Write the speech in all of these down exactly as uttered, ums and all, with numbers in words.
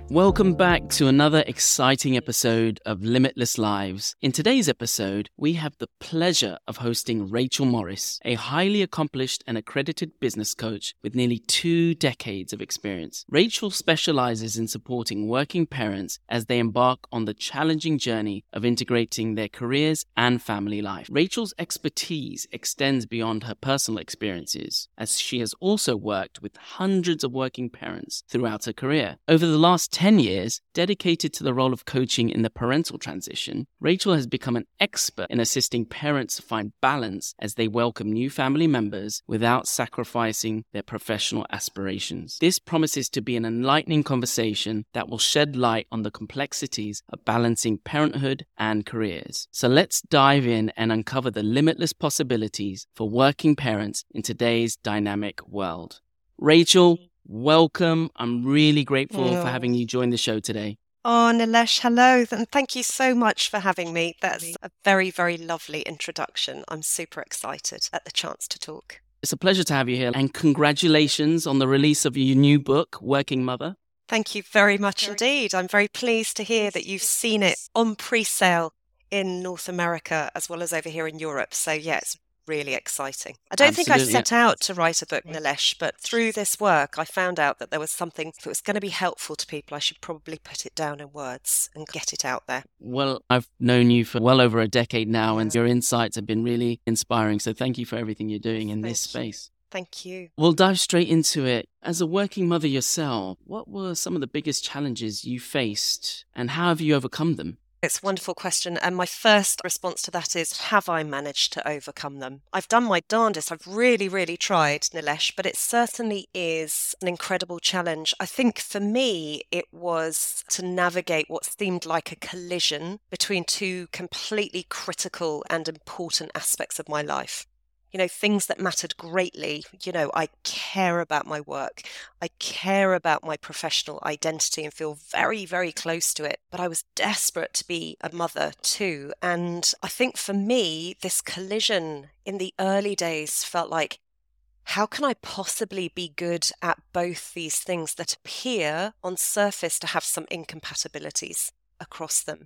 Welcome back to another exciting episode of Limitless Lives. In today's episode, we have the pleasure of hosting Rachel Morris, a highly accomplished and accredited business coach with nearly two decades of experience. Rachel specializes in supporting working parents as they embark on the challenging journey of integrating their careers and family life. Rachel's expertise extends beyond her personal experiences, as she has also worked with hundreds of working parents throughout her career. Over the last ten years, dedicated to the role of coaching in the parental transition, Rachel has become an expert in assisting parents find balance as they welcome new family members without sacrificing their professional aspirations. This promises to be an enlightening conversation that will shed light on the complexities of balancing parenthood and careers. So let's dive in and uncover the limitless possibilities for working parents in today's dynamic world. Rachel, welcome. I'm really grateful Oh. for having you join the show today. Oh, Nilesh, hello. And thank you so much for having me. That's a very, very lovely introduction. I'm super excited at the chance to talk. It's a pleasure to have you here, and congratulations on the release of your new book, Working Mother. Thank you very much indeed. I'm very pleased to hear that you've seen it on pre-sale in North America as well as over here in Europe. So, yeah, it's really exciting. I don't think I Absolutely. set out to write a book, Nilesh, but through this work, I found out that there was something, if it was going to be helpful to people, I should probably put it down in words and get it out there. Well, I've known you for well over a decade now, and your insights have been really inspiring. So thank you for everything you're doing in Thank this you. space. Thank you. We'll dive straight into it. As a working mother yourself, what were some of the biggest challenges you faced, and how have you overcome them? It's a wonderful question. And my first response to that is, have I managed to overcome them? I've done my darndest. I've really, really tried, Nilesh, but it certainly is an incredible challenge. I think for me, it was to navigate what seemed like a collision between two completely critical and important aspects of my life. You know, things that mattered greatly. You know, I care about my work. I care about my professional identity and feel very, very close to it. But I was desperate to be a mother too. And I think for me, this collision in the early days felt like, how can I possibly be good at both these things that appear on surface to have some incompatibilities across them?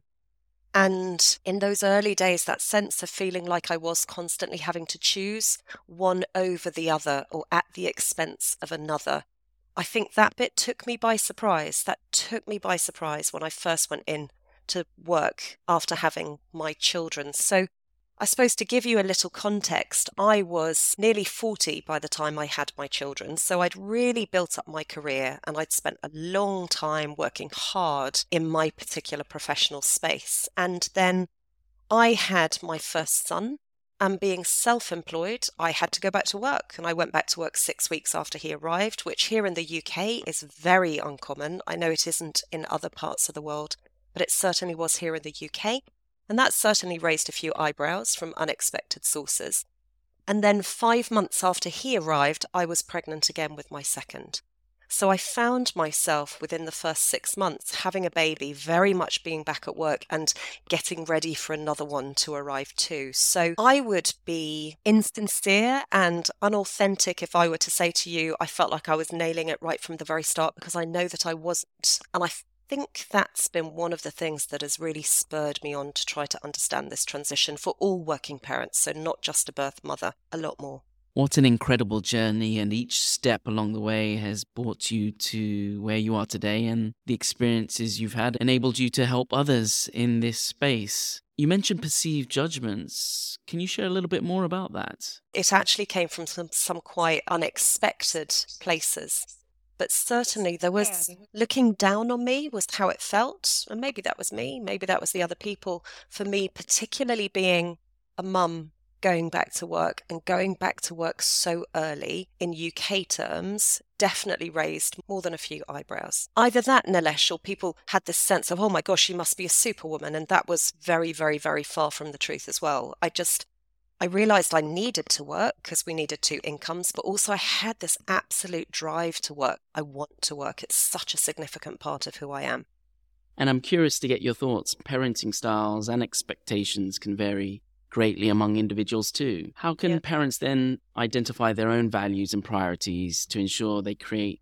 And in those early days, that sense of feeling like I was constantly having to choose one over the other or at the expense of another, I think that bit took me by surprise. That took me by surprise when I first went in to work after having my children. So I suppose to give you a little context, I was nearly forty by the time I had my children. So I'd really built up my career and I'd spent a long time working hard in my particular professional space. And then I had my first son, and being self-employed, I had to go back to work. And I went back to work six weeks after he arrived, which here in the U K is very uncommon. I know it isn't in other parts of the world, but it certainly was here in the U K. And that certainly raised a few eyebrows from unexpected sources. And then five months after he arrived, I was pregnant again with my second. So I found myself within the first six months having a baby, very much being back at work and getting ready for another one to arrive too. So I would be insincere and unauthentic if I were to say to you, I felt like I was nailing it right from the very start, because I know that I wasn't. And I I think that's been one of the things that has really spurred me on to try to understand this transition for all working parents, so not just a birth mother, a lot more. What an incredible journey, and each step along the way has brought you to where you are today, and the experiences you've had enabled you to help others in this space. You mentioned perceived judgments. Can you share a little bit more about that? It actually came from some, some quite unexpected places. But certainly there was, looking down on me was how it felt. And maybe that was me, maybe that was the other people. For me, particularly being a mum going back to work and going back to work so early in U K terms, definitely raised more than a few eyebrows. Either that, Nilesh, or people had this sense of, oh my gosh, she must be a superwoman. And that was very, very, very far from the truth as well. I just... I realised I needed to work because we needed two incomes, but also I had this absolute drive to work. I want to work. It's such a significant part of who I am. And I'm curious to get your thoughts. Parenting styles and expectations can vary greatly among individuals too. How can Yeah. parents then identify their own values and priorities to ensure they create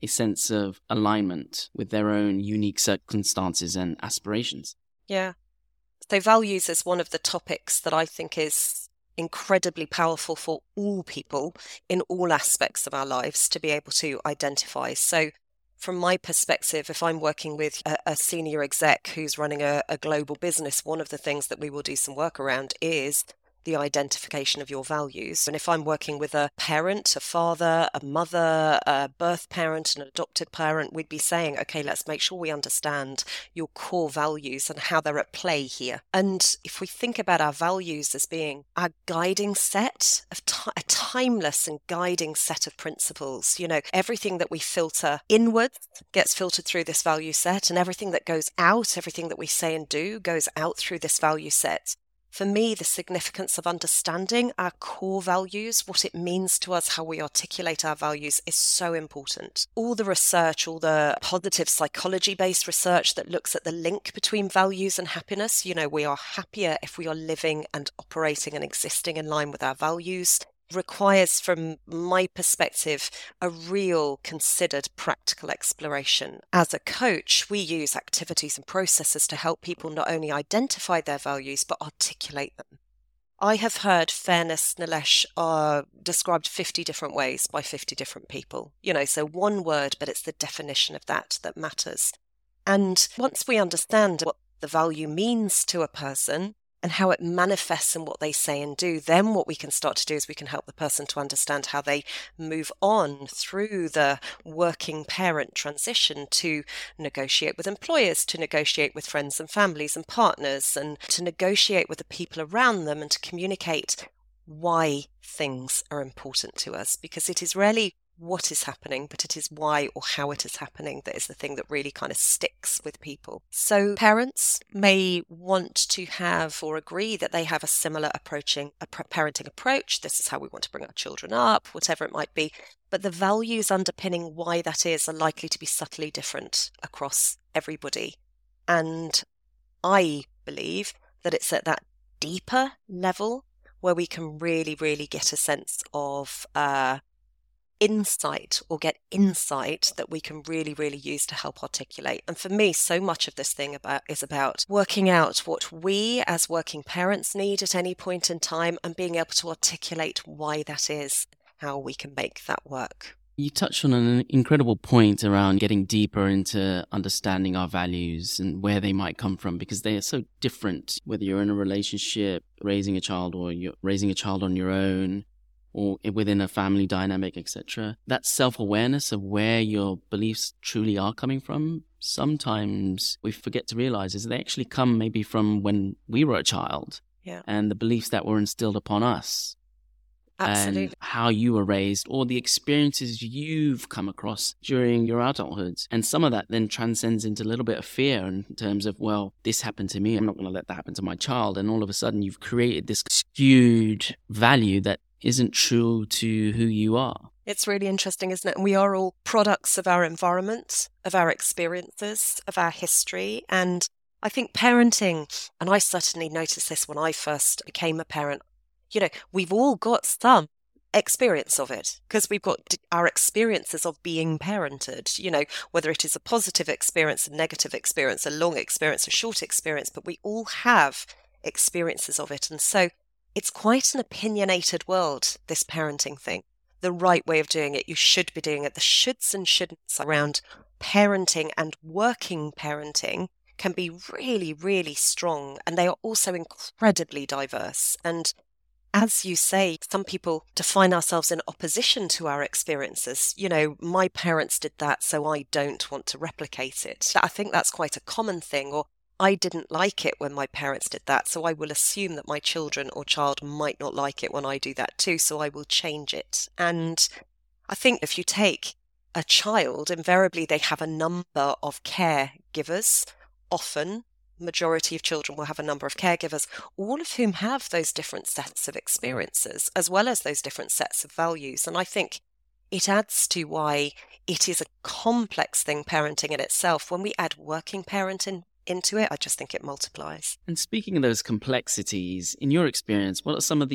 a sense of alignment with their own unique circumstances and aspirations. Yeah. So values is one of the topics that I think is incredibly powerful for all people in all aspects of our lives to be able to identify. So from my perspective, if I'm working with a, a senior exec who's running a, a global business, one of the things that we will do some work around is the identification of your values. And if I'm working with a parent, a father, a mother, a birth parent, an adopted parent, we'd be saying, okay, let's make sure we understand your core values and how they're at play here. And if we think about our values as being our guiding set of t- a timeless and guiding set of principles, you know, everything that we filter inwards gets filtered through this value set, and everything that goes out, everything that we say and do goes out through this value set. For me, the significance of understanding our core values, what it means to us, how we articulate our values, is so important. All the research, all the positive psychology-based research that looks at the link between values and happiness, you know, we are happier if we are living and operating and existing in line with our values, requires, from my perspective, a real considered practical exploration. As a coach, we use activities and processes to help people not only identify their values, but articulate them. I have heard fairness, Nilesh, uh, described fifty different ways by fifty different people. You know, so one word, but it's the definition of that that matters. And once we understand what the value means to a person, and how it manifests in what they say and do, then what we can start to do is we can help the person to understand how they move on through the working parent transition to negotiate with employers, to negotiate with friends and families and partners, and to negotiate with the people around them, and to communicate why things are important to us, because it is rarely what is happening, but it is why or how it is happening that is the thing that really kind of sticks with people. So parents may want to have or agree that they have a similar approaching a parenting approach. This is how we want to bring our children up, whatever it might be. But the values underpinning why that is are likely to be subtly different across everybody. And I believe that it's at that deeper level where we can really, really get a sense of uh, insight or get insight that we can really, really use to help articulate. And for me, so much of this thing about is about working out what we as working parents need at any point in time and being able to articulate why that is, how we can make that work. You touched on an incredible point around getting deeper into understanding our values and where they might come from, because they are so different, whether you're in a relationship, raising a child, or you're raising a child on your own, or within a family dynamic, et cetera. That self-awareness of where your beliefs truly are coming from, sometimes we forget to realize is they actually come maybe from when we were a child. Yeah. And the beliefs that were instilled upon us. Absolutely. And how you were raised, or the experiences you've come across during your adulthood. And some of that then transcends into a little bit of fear in terms of, well, this happened to me, I'm not going to let that happen to my child. And all of a sudden you've created this skewed value that isn't true to who you are. It's really interesting, isn't it? And we are all products of our environment, of our experiences, of our history. And I think parenting, and I certainly noticed this when I first became a parent, you know, we've all got some experience of it because we've got our experiences of being parented, you know, whether it is a positive experience, a negative experience, a long experience, a short experience, but we all have experiences of it. And so it's quite an opinionated world, this parenting thing. The right way of doing it, you should be doing it. The shoulds and shouldn'ts around parenting and working parenting can be really, really strong. And they are also incredibly diverse. And as you say, some people define ourselves in opposition to our experiences. You know, my parents did that, so I don't want to replicate it. I think that's quite a common thing. Or I didn't like it when my parents did that, so I will assume that my children or child might not like it when I do that too, so I will change it. And I think if you take a child, invariably they have a number of caregivers. Often, majority of children will have a number of caregivers, all of whom have those different sets of experiences, as well as those different sets of values. And I think it adds to why it is a complex thing, parenting in itself. When we add working parenting into it, I just think it multiplies. And speaking of those complexities, in your experience, what are some of the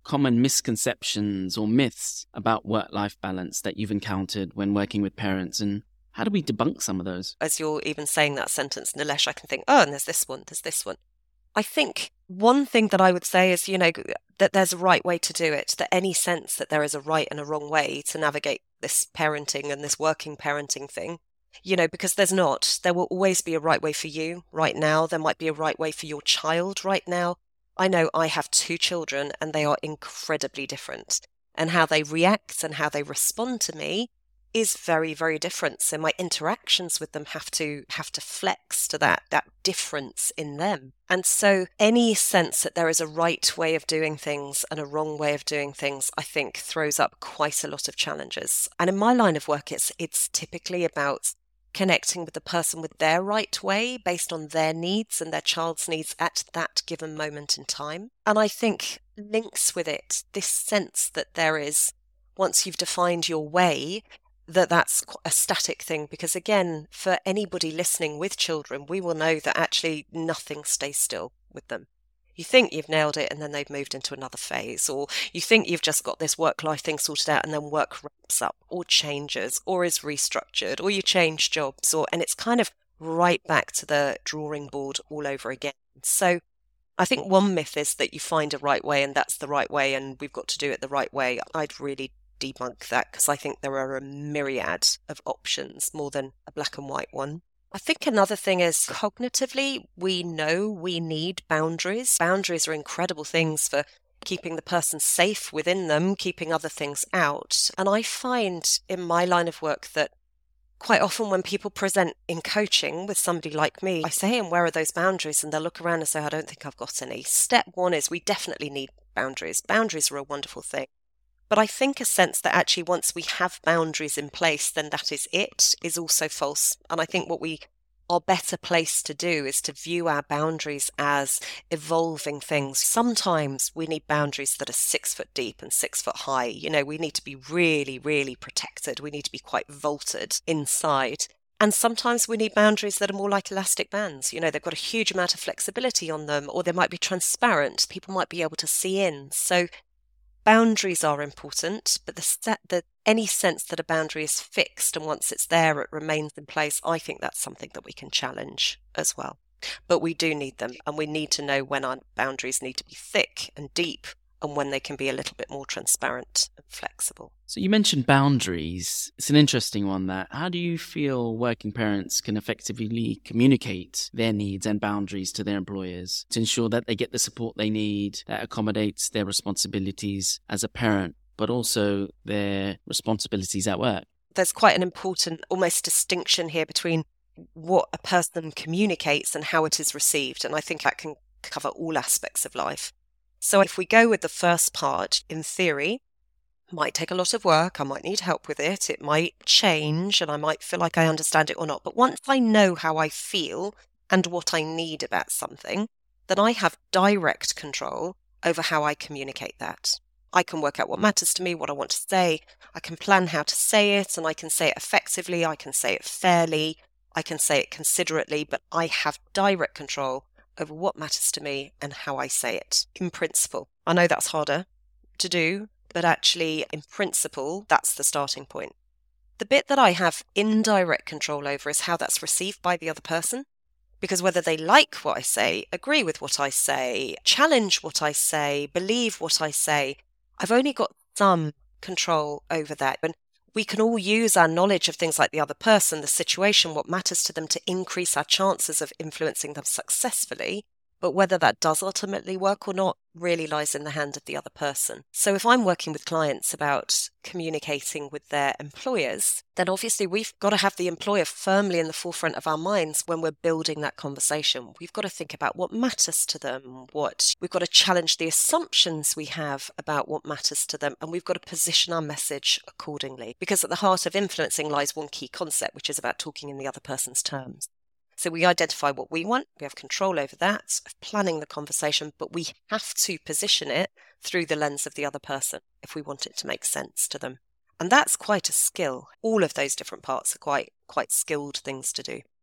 common misconceptions or myths about work-life balance that you've encountered when working with parents, and how do we debunk some of those? As you're even saying that sentence, Nilesh, I can think, oh, and there's this one, there's this one. I think one thing that I would say is, you know, that there's a right way to do it, that any sense that there is a right and a wrong way to navigate this parenting and this working parenting thing, you know, because there's not. There will always be a right way for you right now. There might be a right way for your child right now. I know I have two children and they are incredibly different. And how they react and how they respond to me is very, very different. So my interactions with them have to have to flex to that, that difference in them. And so any sense that there is a right way of doing things and a wrong way of doing things, I think throws up quite a lot of challenges. And in my line of work, it's it's typically about connecting with the person with their right way based on their needs and their child's needs at that given moment in time. And I think links with it this sense that there is, once you've defined your way, that that's a static thing, because again, for anybody listening with children, we will know that actually nothing stays still with them. You think you've nailed it and then they've moved into another phase, or you think you've just got this work-life thing sorted out and then work ramps up or changes or is restructured, or you change jobs, or and it's kind of right back to the drawing board all over again. So I think one myth is that you find a right way and that's the right way and we've got to do it the right way. I'd really debunk that, because I think there are a myriad of options more than a black and white one. I think another thing is cognitively, we know we need boundaries. Boundaries are incredible things for keeping the person safe within them, keeping other things out. And I find in my line of work that quite often when people present in coaching with somebody like me, I say, and where are those boundaries? And they'll look around and say, I don't think I've got any. Step one is we definitely need boundaries. Boundaries are a wonderful thing. But I think a sense that actually once we have boundaries in place, then that is it, is also false. And I think what we are better placed to do is to view our boundaries as evolving things. Sometimes we need boundaries that are six foot deep and six foot high. You know, we need to be really, really protected. We need to be quite vaulted inside. And sometimes we need boundaries that are more like elastic bands. You know, they've got a huge amount of flexibility on them, or they might be transparent. People might be able to see in. So boundaries are important, but the, set, the any sense that a boundary is fixed and once it's there, it remains in place, I think that's something that we can challenge as well. But we do need them, and we need to know when our boundaries need to be thick and deep and when they can be a little bit more transparent and flexible. So you mentioned boundaries. It's an interesting one, that. How do you feel working parents can effectively communicate their needs and boundaries to their employers to ensure that they get the support they need, that accommodates their responsibilities as a parent, but also their responsibilities at work? There's quite an important almost distinction here between what a person communicates and how it is received. And I think that can cover all aspects of life. So if we go with the first part, in theory, it might take a lot of work, I might need help with it, it might change, and I might feel like I understand it or not. But once I know how I feel and what I need about something, then I have direct control over how I communicate that. I can work out what matters to me, what I want to say, I can plan how to say it, and I can say it effectively, I can say it fairly, I can say it considerately, but I have direct control over what matters to me and how I say it, in principle. I know that's harder to do, but actually, in principle, that's the starting point. The bit that I have indirect control over is how that's received by the other person, because whether they like what I say, agree with what I say, challenge what I say, believe what I say, I've only got some control over that. And we can all use our knowledge of things like the other person, the situation, what matters to them, to increase our chances of influencing them successfully. But whether that does ultimately work or not really lies in the hand of the other person. So if I'm working with clients about communicating with their employers, then obviously we've got to have the employer firmly in the forefront of our minds when we're building that conversation. We've got to think about what matters to them, what we've got to challenge the assumptions we have about what matters to them, and we've got to position our message accordingly. Because at the heart of influencing lies one key concept, which is about talking in the other person's terms. So we identify what we want, we have control over that, of planning the conversation, but we have to position it through the lens of the other person if we want it to make sense to them. And that's quite a skill. All of those different parts are quite quite skilled things to do.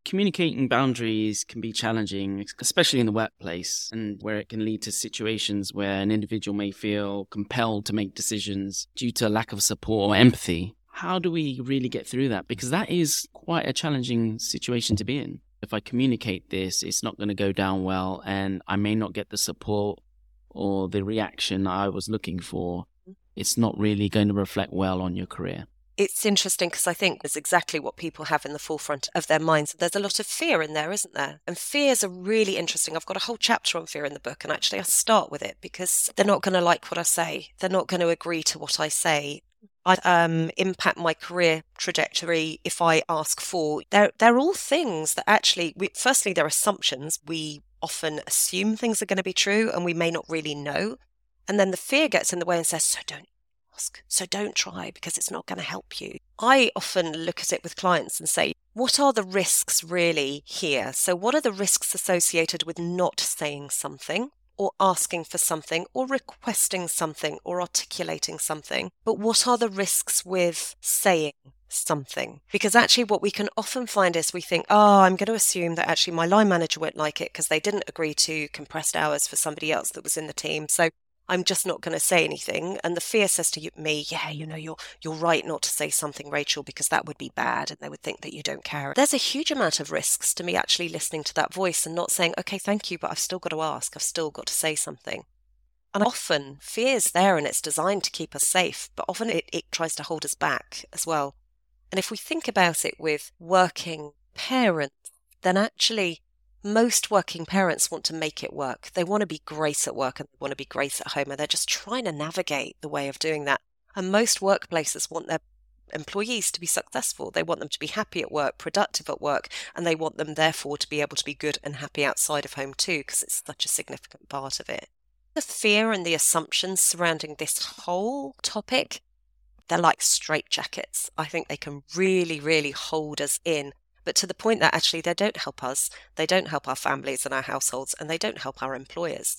Communicating boundaries can be challenging, especially in the workplace, and where it can lead to situations where an individual may feel compelled to make decisions due to a lack of support or empathy. How do we really get through that? Because that is quite a challenging situation to be in. If I communicate this, it's not going to go down well, and I may not get the support or the reaction I was looking for. It's not really going to reflect well on your career. It's interesting because I think it's exactly what people have in the forefront of their minds. There's a lot of fear in there, isn't there? And fears are really interesting. I've got a whole chapter on fear in the book, and actually I start with it because they're not going to like what I say. They're not going to agree to what I say. I um, impact my career trajectory if I ask for. They're, they're all things that actually, we, firstly, they're assumptions. We often assume things are going to be true and we may not really know. And then the fear gets in the way and says, so don't ask, so don't try because it's not going to help you. I often look at it with clients and say, what are the risks really here? So what are the risks associated with not saying something, or asking for something, or requesting something, or articulating something? But what are the risks with saying something? Because actually what we can often find is we think, oh, I'm going to assume that actually my line manager won't like it because they didn't agree to compressed hours for somebody else that was in the team. So I'm just not going to say anything. And the fear says to you, me, yeah, you know, you're you're right not to say something, Rachel, because that would be bad and they would think that you don't care. There's a huge amount of risks to me actually listening to that voice and not saying, okay, thank you, but I've still got to ask. I've still got to say something. And often fear's there and it's designed to keep us safe, but often it, it tries to hold us back as well. And if we think about it with working parents, then actually most working parents want to make it work. They want to be great at work and they want to be great at home, and they're just trying to navigate the way of doing that. And most workplaces want their employees to be successful. They want them to be happy at work, productive at work, and they want them therefore to be able to be good and happy outside of home too, because it's such a significant part of it. The fear and the assumptions surrounding this whole topic, they're like straitjackets. I think they can really, really hold us in, but to the point that actually they don't help us, they don't help our families and our households, and they don't help our employers.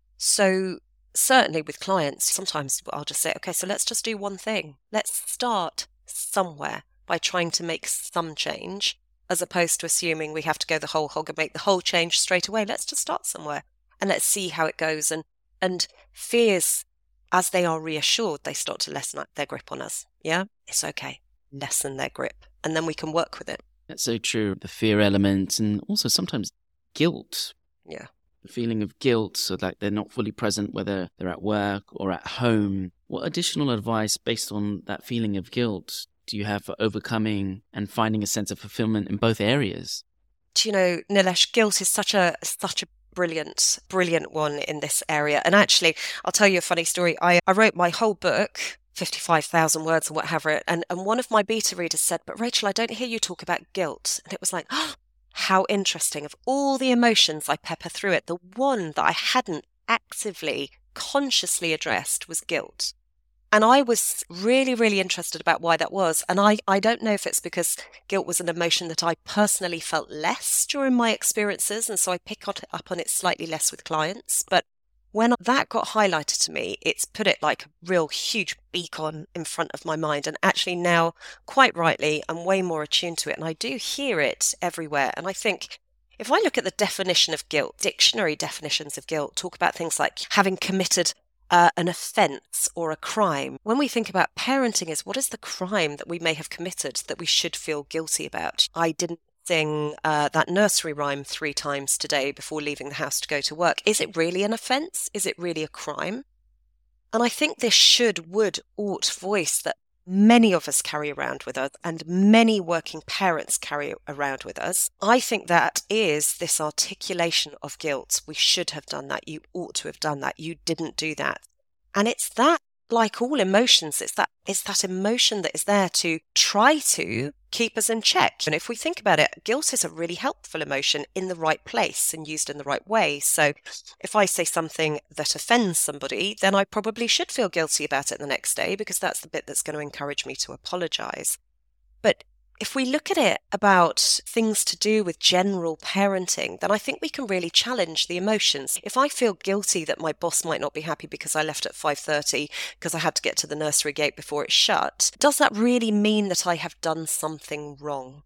So certainly with clients, sometimes I'll just say, okay, so let's just do one thing. Let's start somewhere by trying to make some change, as opposed to assuming we have to go the whole hog and make the whole change straight away. Let's just start somewhere and let's see how it goes. And, and fears, as they are reassured, they start to lessen their grip on us. Yeah, it's okay. Lessen their grip, and then we can work with it. That's so true. The fear element, and also sometimes guilt. Yeah. The feeling of guilt, so like they're not fully present, whether they're at work or at home. What additional advice based on that feeling of guilt do you have for overcoming and finding a sense of fulfillment in both areas? Do you know, Nilesh, guilt is such a such a brilliant, brilliant one in this area. And actually, I'll tell you a funny story. I, I wrote my whole book, fifty-five thousand words or whatever, and, and one of my beta readers said, but Rachel, I don't hear you talk about guilt. And it was like, oh, how interesting. Of all the emotions I pepper through it, the one that I hadn't actively, consciously addressed was guilt. And I was really, really interested about why that was. And I, I don't know if it's because guilt was an emotion that I personally felt less during my experiences, and so I pick up on it slightly less with clients. But when that got highlighted to me, it's put it like a real huge beacon in front of my mind. And actually now, quite rightly, I'm way more attuned to it. And I do hear it everywhere. And I think if I look at the definition of guilt, dictionary definitions of guilt talk about things like having committed uh, an offence or a crime. When we think about parenting, is what is the crime that we may have committed that we should feel guilty about? I didn't sing uh, that nursery rhyme three times today before leaving the house to go to work. Is it really an offence? Is it really a crime? And I think this should, would, ought voice that many of us carry around with us, and many working parents carry around with us. I think that is this articulation of guilt. We should have done that. You ought to have done that. You didn't do that. And it's that, like all emotions, it's that it's that emotion that is there to try to keep us in check. And if we think about it, guilt is a really helpful emotion in the right place and used in the right way. So if I say something that offends somebody, then I probably should feel guilty about it the next day, because that's the bit that's going to encourage me to apologize. But if we look at it about things to do with general parenting, then I think we can really challenge the emotions. If I feel guilty that my boss might not be happy because I left at five thirty because I had to get to the nursery gate before it shut, does that really mean that I have done something wrong?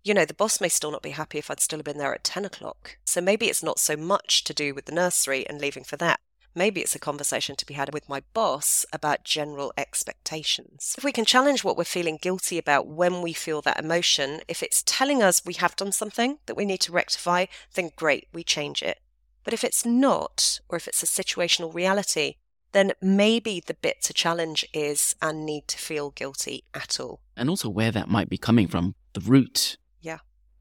You know, the boss may still not be happy if I'd still have been there at ten o'clock. So maybe it's not so much to do with the nursery and leaving for that. Maybe it's a conversation to be had with my boss about general expectations. If we can challenge what we're feeling guilty about when we feel that emotion, if it's telling us we have done something that we need to rectify, then great, we change it. But if it's not, or if it's a situational reality, then maybe the bit to challenge is our need to feel guilty at all. And also where that might be coming from, the root. Yeah.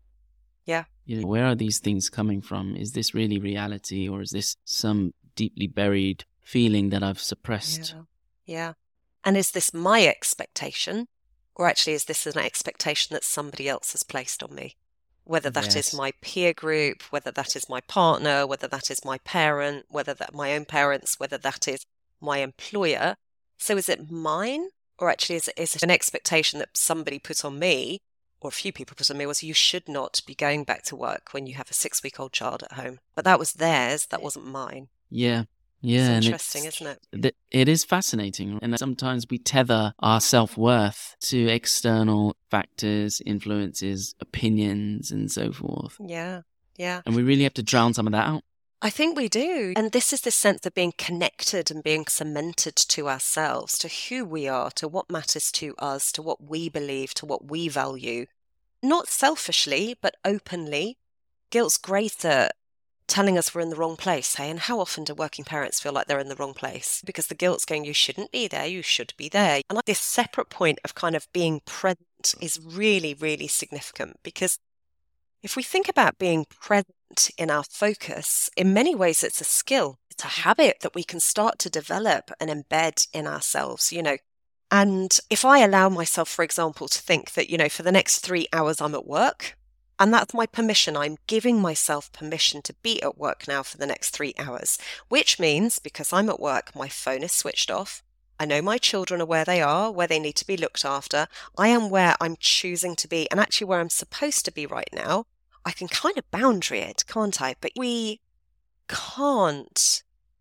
Yeah. You know, where are these things coming from? Is this really reality, or is this some deeply buried feeling that I've suppressed? Yeah. Yeah. And is this my expectation, or actually is this an expectation that somebody else has placed on me? Whether that Yes. is my peer group, whether that is my partner, whether that is my parent, whether that my own parents, whether that is my employer. So is it mine, or actually is it, is it an expectation that somebody put on me, or a few people put on me, was you should not be going back to work when you have a six-week-old child at home. But that was theirs, that wasn't mine. Yeah. Yeah. It's and interesting, it's, isn't it? th- It is fascinating. And sometimes we tether our self-worth to external factors, influences, opinions, and so forth. Yeah, yeah. And we really have to drown some of that out. I think we do. And this is the sense of being connected and being cemented to ourselves, to who we are, to what matters to us, to what we believe, to what we value. Not selfishly, but openly. Guilt's great at telling us we're in the wrong place, hey? And how often do working parents feel like they're in the wrong place? Because the guilt's going, you shouldn't be there, you should be there. And this separate point of kind of being present is really, really significant, because if we think about being present in our focus, in many ways it's a skill. It's a habit that we can start to develop and embed in ourselves, you know. And if I allow myself, for example, to think that, you know, for the next three hours I'm at work, and that's my permission. I'm giving myself permission to be at work now for the next three hours, which means because I'm at work, my phone is switched off. I know my children are where they are, where they need to be looked after. I am where I'm choosing to be, and actually where I'm supposed to be right now. I can kind of boundary it, can't I? But we can't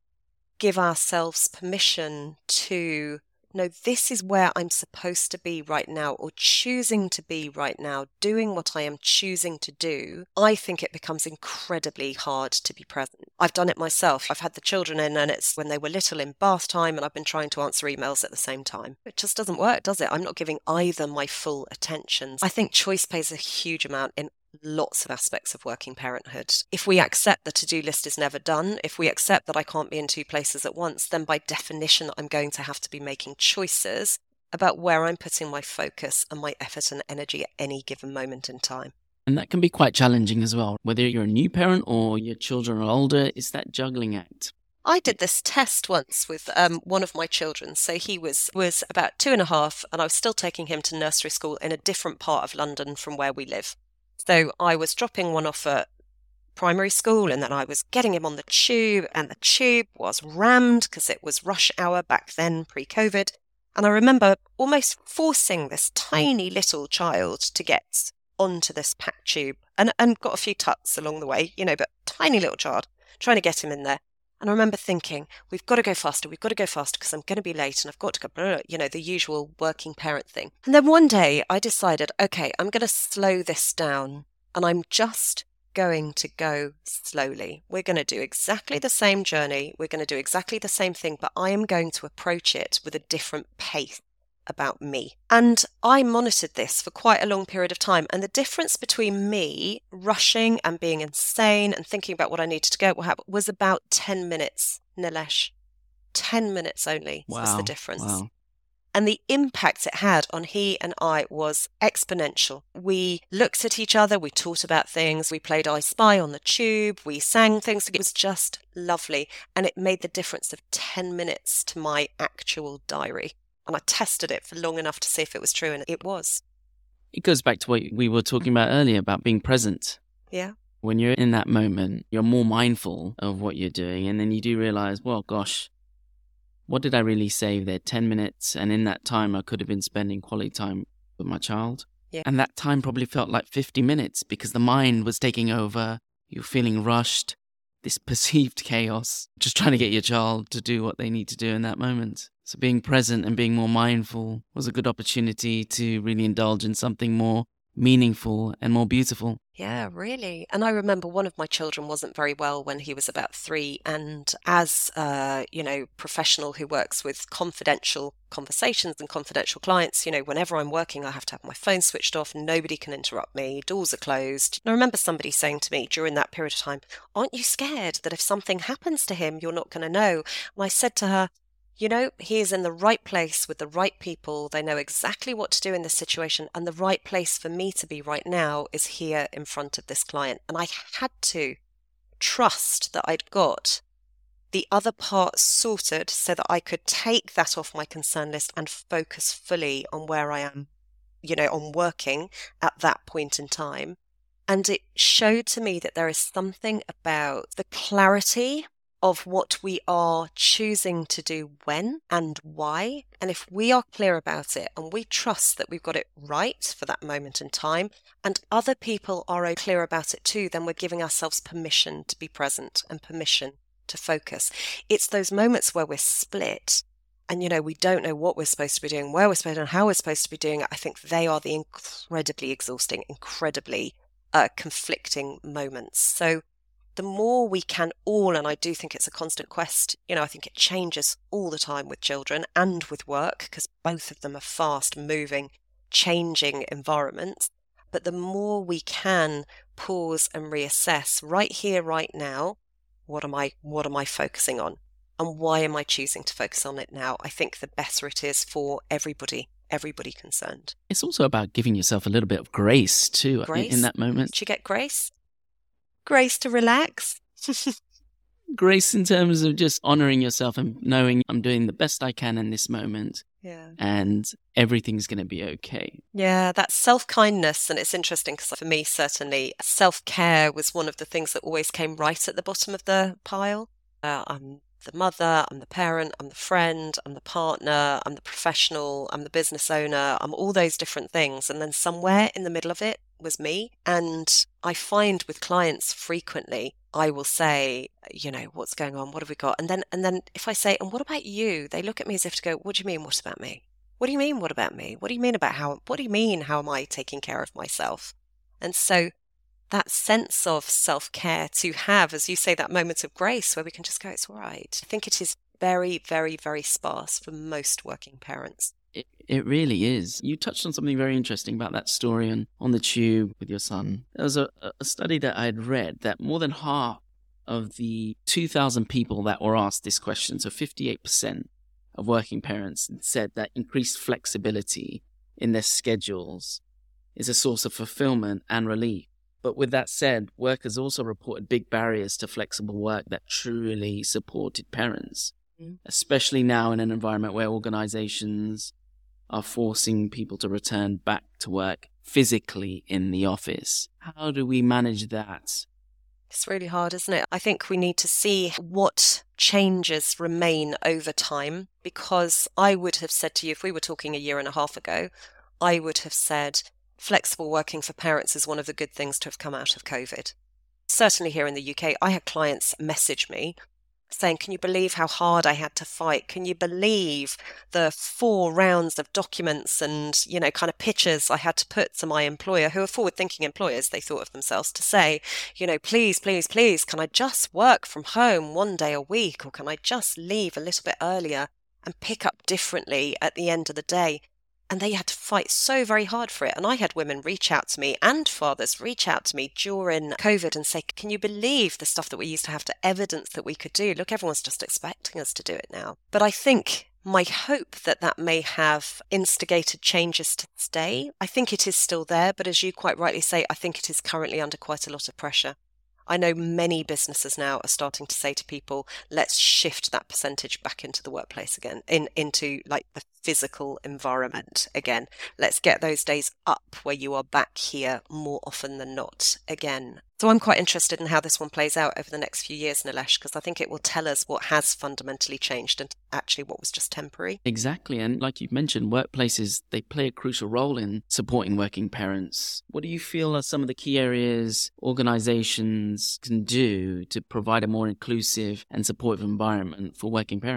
give ourselves permission to, no, this is where I'm supposed to be right now, or choosing to be right now, doing what I am choosing to do. I think it becomes incredibly hard to be present. I've done it myself. I've had the children in, and it's when they were little in bath time, and I've been trying to answer emails at the same time. It just doesn't work, does it? I'm not giving either my full attention. I think choice plays a huge amount in lots of aspects of working parenthood. If we accept the to-do list is never done, if we accept that I can't be in two places at once, then by definition, I'm going to have to be making choices about where I'm putting my focus and my effort and energy at any given moment in time. And that can be quite challenging as well. Whether you're a new parent or your children are older, it's that juggling act. I did this test once with um, one of my children. So he was, was about two and a half, and I was still taking him to nursery school in a different part of London from where we live. So I was dropping one off at primary school, and then I was getting him on the tube, and the tube was rammed because it was rush hour back then, pre-COVID. And I remember almost forcing this tiny little child to get onto this packed tube, and, and got a few tucks along the way, you know, but tiny little child, trying to get him in there. And I remember thinking, we've got to go faster, we've got to go faster because I'm going to be late and I've got to go, blah, blah, you know, the usual working parent thing. And then one day I decided, okay, I'm going to slow this down, and I'm just going to go slowly. We're going to do exactly the same journey. We're going to do exactly the same thing, but I am going to approach it with a different pace about me. And I monitored this for quite a long period of time. And the difference between me rushing and being insane and thinking about what I needed to go what happened, was about ten minutes, Nilesh. ten minutes only Wow. was the difference. Wow. And the impact it had on he and I was exponential. We looked at each other, we talked about things, we played I Spy on the tube, we sang things. It was just lovely. And it made the difference of ten minutes to my actual diary. And I tested it for long enough to see if it was true, and it was. It goes back to what we were talking about earlier about being present. Yeah. When you're in that moment, you're more mindful of what you're doing, and then you do realize, well, gosh, what did I really save there? ten minutes, and in that time, I could have been spending quality time with my child. Yeah. And that time probably felt like fifty minutes because the mind was taking over. You're feeling rushed, this perceived chaos, just trying to get your child to do what they need to do in that moment. So being present and being more mindful was a good opportunity to really indulge in something more meaningful and more beautiful. Yeah, really. And I remember one of my children wasn't very well when he was about three. And as a, you know, professional who works with confidential conversations and confidential clients, you know, whenever I'm working, I have to have my phone switched off. Nobody can interrupt me. Doors are closed. And I remember somebody saying to me during that period of time, aren't you scared that if something happens to him, you're not going to know? And I said to her, you know, he is in the right place with the right people. They know exactly what to do in this situation. And the right place for me to be right now is here in front of this client. And I had to trust that I'd got the other part sorted so that I could take that off my concern list and focus fully on where I am, you know, on working at that point in time. And it showed to me that there is something about the clarity of what we are choosing to do when and why. And if we are clear about it and we trust that we've got it right for that moment in time, and other people are clear about it too, then we're giving ourselves permission to be present and permission to focus. It's those moments where we're split and, you know, we don't know what we're supposed to be doing, where we're supposed to, and how we're supposed to be doing it. I think they are the incredibly exhausting, incredibly uh, conflicting moments. So the more we can all, and I do think it's a constant quest, you know, I think it changes all the time with children and with work, because both of them are fast moving, changing environments. But the more we can pause and reassess right here, right now, what am I, what am I focusing on? And why am I choosing to focus on it now? I think the better it is for everybody, everybody concerned. It's also about giving yourself a little bit of grace too Grace? In, in that moment. Did you get grace? Grace to relax. Grace in terms of just honoring yourself and knowing I'm doing the best I can in this moment. Yeah. And everything's going to be okay. Yeah, that's self-kindness. And it's interesting because for me, certainly, self-care was one of the things that always came right at the bottom of the pile. Uh, I'm the mother, I'm the parent, I'm the friend, I'm the partner, I'm the professional, I'm the business owner, I'm all those different things. And then somewhere in the middle of it was me. And I find with clients frequently, I will say, you know, what's going on? What have we got? And then, and then if I say, and what about you? They look at me as if to go, what do you mean? What about me? What do you mean? What about me? What do you mean about how, what do you mean? How am I taking care of myself? And so that sense of self-care to have, as you say, that moment of grace where we can just go, it's all right. I think it is very, very, very sparse for most working parents. It, it really is. You touched on something very interesting about that story on, on the tube with your son. There was a, a study that I had read that more than half of the two thousand people that were asked this question, so fifty-eight percent of working parents said that increased flexibility in their schedules is a source of fulfillment and relief. But with that said, workers also reported big barriers to flexible work that truly supported parents, mm. especially now in an environment where organizations are forcing people to return back to work physically in the office. How do we manage that? It's really hard, isn't it? I think we need to see what changes remain over time, because I would have said to you, if we were talking a year and a half ago, I would have said flexible working for parents is one of the good things to have come out of COVID. Certainly here in the U K, I had clients message me saying, can you believe how hard I had to fight? Can you believe the four rounds of documents and, you know, kind of pictures I had to put to my employer, who are forward-thinking employers, they thought of themselves, to say, you know, please, please, please, can I just work from home one day a week, or can I just leave a little bit earlier and pick up differently at the end of the day? And they had to fight so very hard for it. And I had women reach out to me, and fathers reach out to me during COVID and say, can you believe the stuff that we used to have to evidence that we could do? Look, everyone's just expecting us to do it now. But I think my hope that that may have instigated changes to stay, I think it is still there. But as you quite rightly say, I think it is currently under quite a lot of pressure. I know many businesses now are starting to say to people, let's shift that percentage back into the workplace again, in into like the physical environment again. Let's get those days up where you are back here more often than not again. So I'm quite interested in how this one plays out over the next few years, Nilesh, because I think it will tell us what has fundamentally changed and actually what was just temporary. Exactly. And like you've mentioned, workplaces, they play a crucial role in supporting working parents. What do you feel are some of the key areas organizations can do to provide a more inclusive and supportive environment for working parents?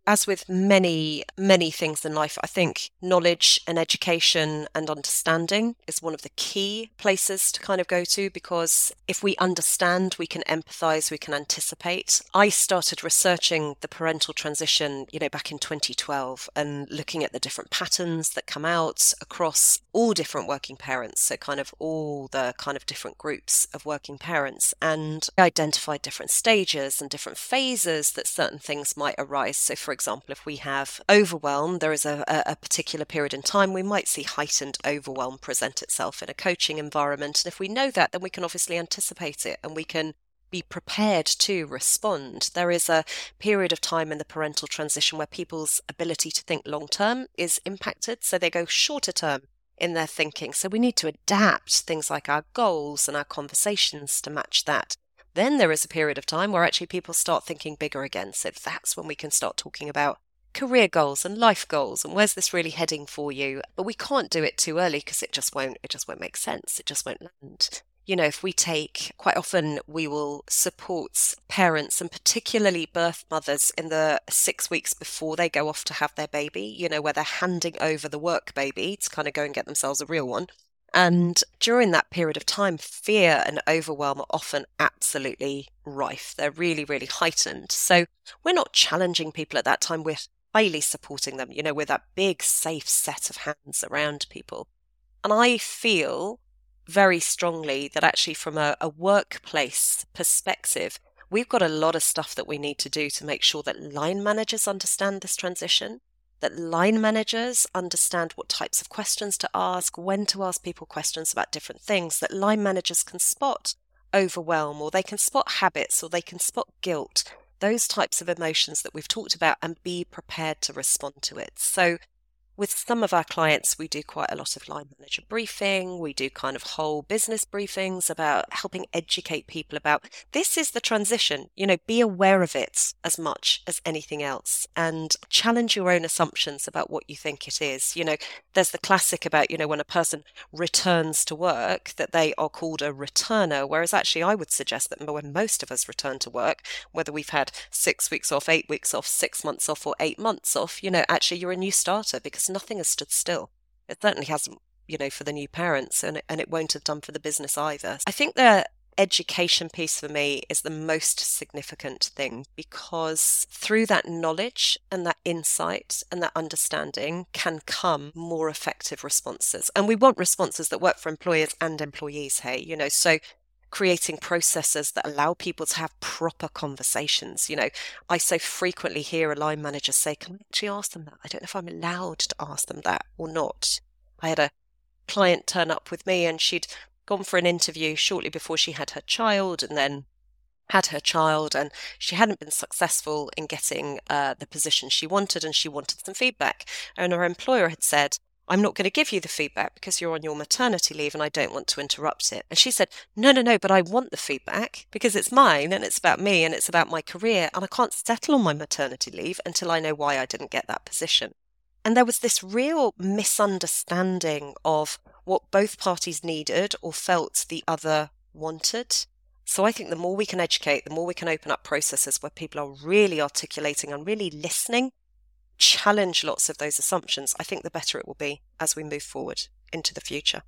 as with many, many things in life, I think knowledge and education and understanding is one of the key places to kind of go to, because if we understand, we can empathize, we can anticipate. I started researching the parental transition, you know, back in twenty twelve and looking at the different patterns that come out across all different working parents. So kind of all the kind of different groups of working parents, and I identified different stages and different phases that certain things might arise. So for example, if we have overwhelm, there is a, a particular period in time we might see heightened overwhelm present itself in a coaching environment. And if we know that, then we can obviously anticipate it and we can be prepared to respond. There is a period of time in the parental transition where people's ability to think long term is impacted, so they go shorter term in their thinking. So we need to adapt things like our goals and our conversations to match that. Then there is a period of time where actually people start thinking bigger again. So that's when we can start talking about career goals and life goals and where's this really heading for you. But we can't do it too early because it just won't, it just won't make sense. It just won't land. You know, if we take, quite often we will support parents and particularly birth mothers in the six weeks before they go off to have their baby, you know, where they're handing over the work baby to kind of go and get themselves a real one. And during that period of time, fear and overwhelm are often absolutely rife. They're really, really heightened. So we're not challenging people at that time. We're highly supporting them, you know, with that big, safe set of hands around people. And I feel very strongly that actually from a, a workplace perspective, we've got a lot of stuff that we need to do to make sure that line managers understand this transition, that line managers understand what types of questions to ask, when to ask people questions about different things, that line managers can spot overwhelm, or they can spot habits, or they can spot guilt, those types of emotions that we've talked about, and be prepared to respond to it. So with some of our clients, we do quite a lot of line manager briefing. We do kind of whole business briefings about helping educate people about this is the transition. You know, be aware of it as much as anything else and challenge your own assumptions about what you think it is. You know, there's the classic about, you know, when a person returns to work, that they are called a returner, whereas actually I would suggest that when most of us return to work, whether we've had six weeks off, eight weeks off, six months off, or eight months off, you know, actually you're a new starter because nothing has stood still. It certainly hasn't, you know, for the new parents, and it, and it won't have done for the business either. I think the education piece for me is the most significant thing, because through that knowledge and that insight and that understanding can come more effective responses. And we want responses that work for employers and employees, hey, you know, so creating processes that allow people to have proper conversations. You know, I so frequently hear a line manager say, can I actually ask them that? I don't know if I'm allowed to ask them that or not. I had a client turn up with me and she'd gone for an interview shortly before she had her child, and then had her child, and she hadn't been successful in getting uh, the position she wanted, and she wanted some feedback. And her employer had said, I'm not going to give you the feedback because you're on your maternity leave and I don't want to interrupt it. And she said, no, no, no, but I want the feedback because it's mine and it's about me and it's about my career, and I can't settle on my maternity leave until I know why I didn't get that position. And there was this real misunderstanding of what both parties needed or felt the other wanted. So I think the more we can educate, the more we can open up processes where people are really articulating and really listening, challenge lots of those assumptions, I think the better it will be as we move forward into the future.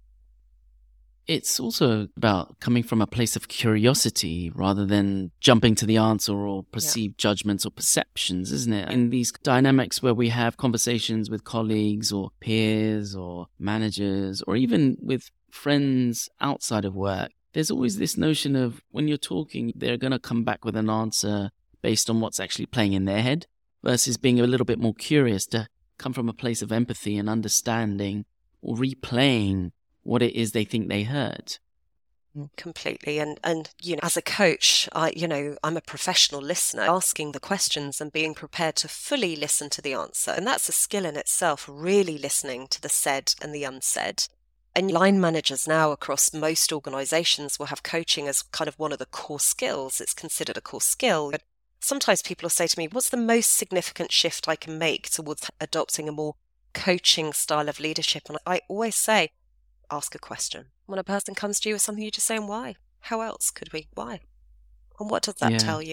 It's also about coming from a place of curiosity rather than jumping to the answer or perceived yeah. judgments or perceptions, isn't it? In these dynamics where we have conversations with colleagues or peers or managers or even with friends outside of work, there's always this notion of when you're talking, they're going to come back with an answer based on what's actually playing in their head versus being a little bit more curious to come from a place of empathy and understanding or replaying what it is they think they heard. Completely. And, and, you know, as a coach, I, you know, I'm a professional listener, asking the questions and being prepared to fully listen to the answer. And that's a skill in itself, really listening to the said and the unsaid. And line managers now across most organizations will have coaching as kind of one of the core skills. It's considered a core skill. But sometimes people will say to me, what's the most significant shift I can make towards adopting a more coaching style of leadership? And I always say, ask a question. When a person comes to you with something, you just say, why? How else could we? Why? And what does that yeah. tell you?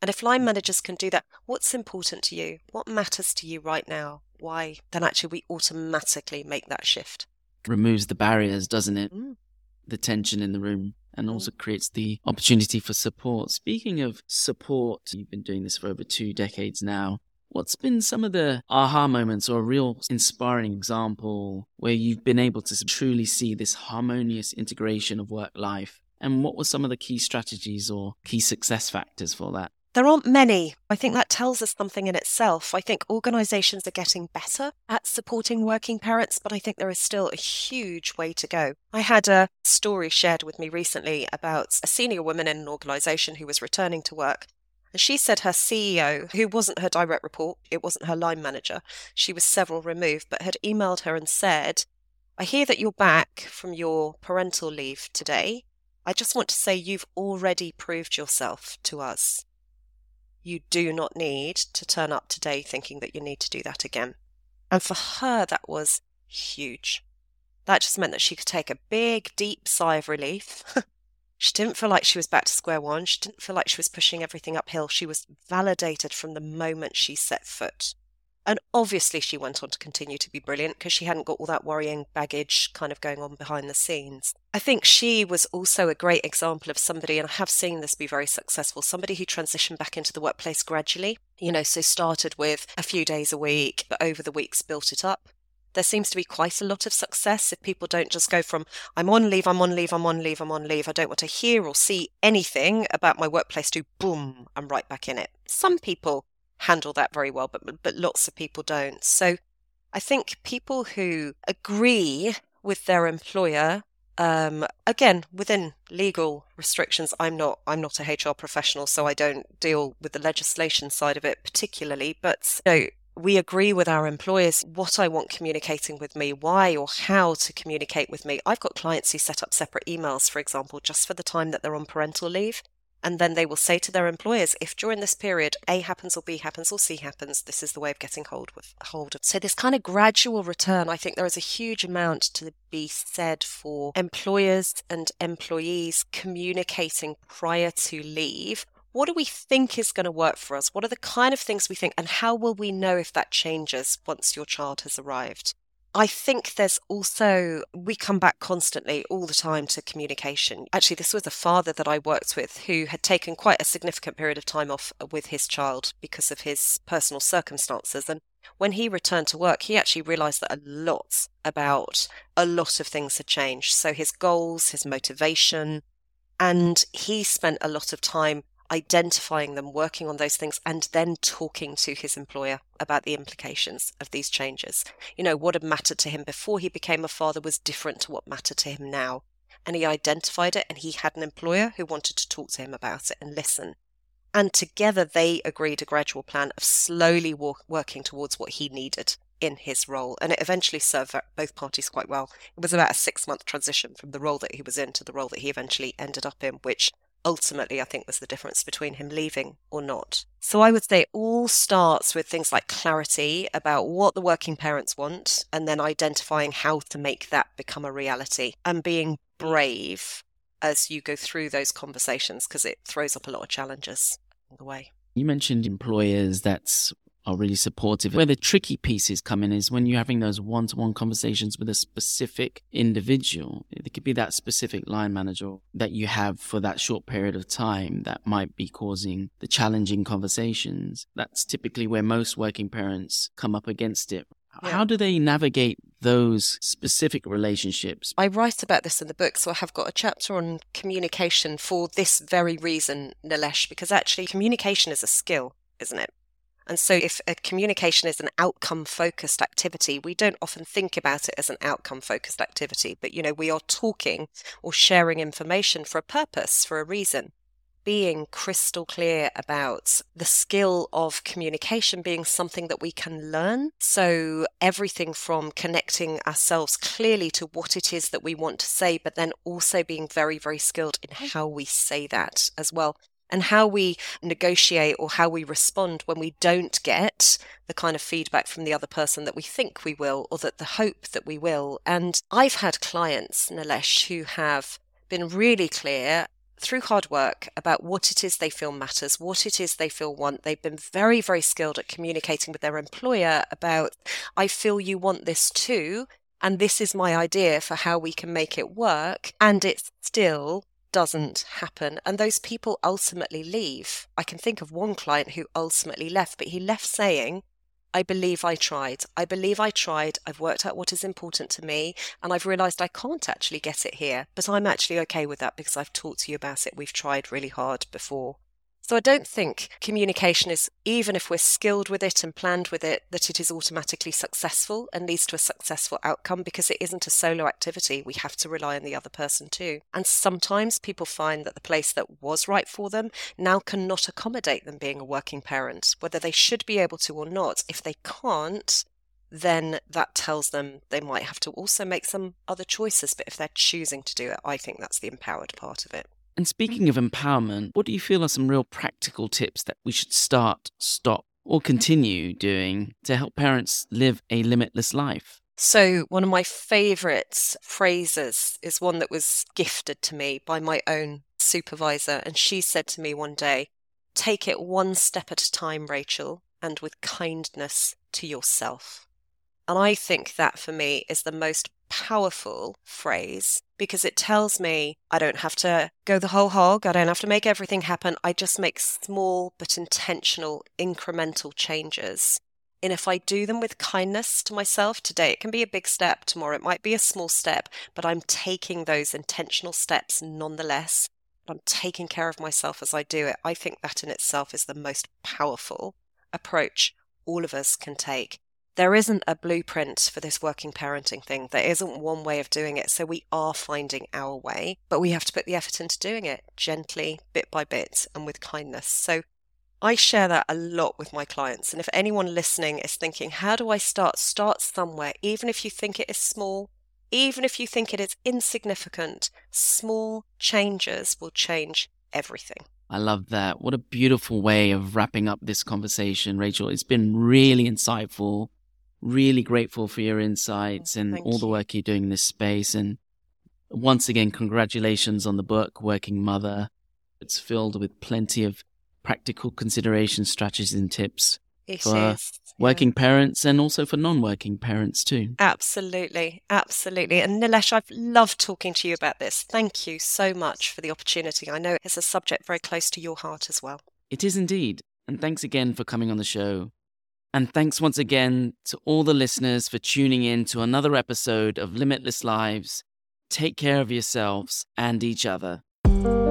And if line managers can do that, what's important to you? What matters to you right now? Why? Then actually we automatically make that shift. Removes the barriers, doesn't it? Mm. The tension in the room, and Mm. also creates the opportunity for support. Speaking of support, you've been doing this for over two decades now. What's been some of the aha moments or a real inspiring example where you've been able to truly see this harmonious integration of work-life? And what were some of the key strategies or key success factors for that? There aren't many. I think that tells us something in itself. I think organisations are getting better at supporting working parents, but I think there is still a huge way to go. I had a story shared with me recently about a senior woman in an organisation who was returning to work. And she said her C E O, who wasn't her direct report, it wasn't her line manager, she was several removed, but had emailed her and said, I hear that you're back from your parental leave today. I just want to say you've already proved yourself to us. You do not need to turn up today thinking that you need to do that again. And for her, that was huge. That just meant that she could take a big, deep sigh of relief. She didn't feel like she was back to square one. She didn't feel like she was pushing everything uphill. She was validated from the moment she set foot. And obviously she went on to continue to be brilliant because she hadn't got all that worrying baggage kind of going on behind the scenes. I think she was also a great example of somebody, and I have seen this be very successful, somebody who transitioned back into the workplace gradually. You know, so started with a few days a week, but over the weeks built it up. There seems to be quite a lot of success if people don't just go from, I'm on leave, I'm on leave, I'm on leave, I'm on leave. I don't want to hear or see anything about my workplace to boom, I'm right back in it. Some people handle that very well, but but lots of people don't. So I think people who agree with their employer, um, again, within legal restrictions, I'm not I'm not a H R professional, so I don't deal with the legislation side of it particularly, but you know, we agree with our employers what I want communicating with me, why or how to communicate with me. I've got clients who set up separate emails, for example, just for the time that they're on parental leave. And then they will say to their employers, if during this period A happens or B happens or C happens, this is the way of getting hold with hold of. So this kind of gradual return, I think there is a huge amount to be said for employers and employees communicating prior to leave. What do we think is going to work for us? What are the kind of things we think? And how will we know if that changes once your child has arrived? I think there's also, we come back constantly all the time to communication. Actually, this was a father that I worked with who had taken quite a significant period of time off with his child because of his personal circumstances. And when he returned to work, he actually realised that a lot about a lot of things had changed. So his goals, his motivation, and he spent a lot of time identifying them, working on those things, and then talking to his employer about the implications of these changes. You know, what had mattered to him before he became a father was different to what mattered to him now. And he identified it, and he had an employer who wanted to talk to him about it and listen. And together they agreed a gradual plan of slowly walk, working towards what he needed in his role. And it eventually served both parties quite well. It was about a six-month transition from the role that he was in to the role that he eventually ended up in, which ultimately, I think was the difference between him leaving or not. So I would say it all starts with things like clarity about what the working parents want, and then identifying how to make that become a reality, and being brave as you go through those conversations, because it throws up a lot of challenges along the way. You mentioned employers that's are really supportive. Where the tricky pieces come in is when you're having those one-to-one conversations with a specific individual. It could be that specific line manager that you have for that short period of time that might be causing the challenging conversations. That's typically where most working parents come up against it. Yeah. How do they navigate those specific relationships? I write about this in the book, so I have got a chapter on communication for this very reason, Nilesh, because actually communication is a skill, isn't it? And so if a communication is an outcome-focused activity, we don't often think about it as an outcome-focused activity. But, you know, we are talking or sharing information for a purpose, for a reason. Being crystal clear about the skill of communication being something that we can learn. So everything from connecting ourselves clearly to what it is that we want to say, but then also being very, very skilled in how we say that as well. And how we negotiate or how we respond when we don't get the kind of feedback from the other person that we think we will, or that the hope that we will. And I've had clients, Nilesh, who have been really clear through hard work about what it is they feel matters, what it is they feel want. They've been very, very skilled at communicating with their employer about, I feel you want this too, and this is my idea for how we can make it work. And it still doesn't happen. And those people ultimately leave. I can think of one client who ultimately left, but he left saying, I believe I tried. I believe I tried. I've worked out what is important to me, and I've realized I can't actually get it here, but I'm actually okay with that because I've talked to you about it. We've tried really hard before. So I don't think communication is, even if we're skilled with it and planned with it, that it is automatically successful and leads to a successful outcome, because it isn't a solo activity. We have to rely on the other person too. And sometimes people find that the place that was right for them now cannot accommodate them being a working parent, whether they should be able to or not. If they can't, then that tells them they might have to also make some other choices. But if they're choosing to do it, I think that's the empowered part of it. And speaking of empowerment, what do you feel are some real practical tips that we should start, stop, or continue doing to help parents live a limitless life? So one of my favourite phrases is one that was gifted to me by my own supervisor. And she said to me one day, take it one step at a time, Rachel, and with kindness to yourself. And I think that for me is the most powerful phrase, because it tells me I don't have to go the whole hog. I don't have to make everything happen. I just make small but intentional incremental changes. And if I do them with kindness to myself today, it can be a big step. Tomorrow it might be a small step, but I'm taking those intentional steps nonetheless. I'm taking care of myself as I do it. I think that in itself is the most powerful approach all of us can take. There isn't a blueprint for this working parenting thing. There isn't one way of doing it. So we are finding our way, but we have to put the effort into doing it gently, bit by bit, and with kindness. So I share that a lot with my clients. And if anyone listening is thinking, how do I start? Start somewhere. Even if you think it is small, even if you think it is insignificant, small changes will change everything. I love that. What a beautiful way of wrapping up this conversation, Rachel. It's been really insightful. Really grateful for your insights and Thank all the you. work you're doing in this space. And once again, congratulations on the book, Working Mother. It's filled with plenty of practical considerations, strategies, and tips It for is. working Yeah. parents and also for non-working parents too. Absolutely. Absolutely. And Nilesh, I've loved talking to you about this. Thank you so much for the opportunity. I know it's a subject very close to your heart as well. It is indeed. And thanks again for coming on the show. And thanks once again to all the listeners for tuning in to another episode of Limitless Lives. Take care of yourselves and each other.